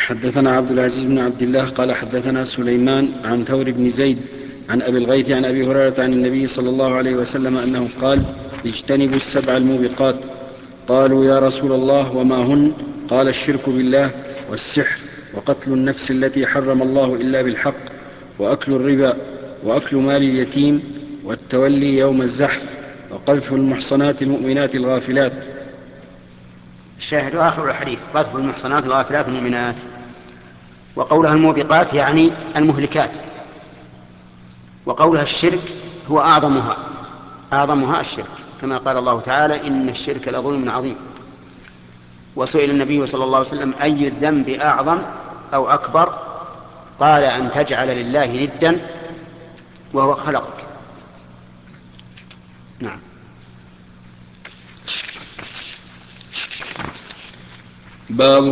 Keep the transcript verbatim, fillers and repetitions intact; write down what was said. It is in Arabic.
حدثنا عبد العزيز بن عبد الله قال حدثنا سليمان عن ثور بن زيد عن أبي الغيث عن أبي هريرة عن النبي صلى الله عليه وسلم أنه قال: اجتنبوا السبع الموبقات. قالوا: يا رسول الله وما هن؟ قال: الشرك بالله، والسحر، وقتل النفس التي حرم الله إلا بالحق، وأكل الربا، وأكل مال اليتيم، والتولي يوم الزحف، وقذف المحصنات المؤمنات الغافلات. الشاهد آخر الحديث: قذف المحصنات الغافلات المؤمنات. وقولها الموبقات يعني المهلكات، وقولها الشرك هو أعظمها أعظمها الشرك، كما قال الله تعالى: إن الشرك لظلم عظيم. وسئل النبي صلى الله عليه وسلم: أي الذنب أعظم أو أكبر؟ قال: أن تجعل لله ندا وهو خلقك. نعم. باب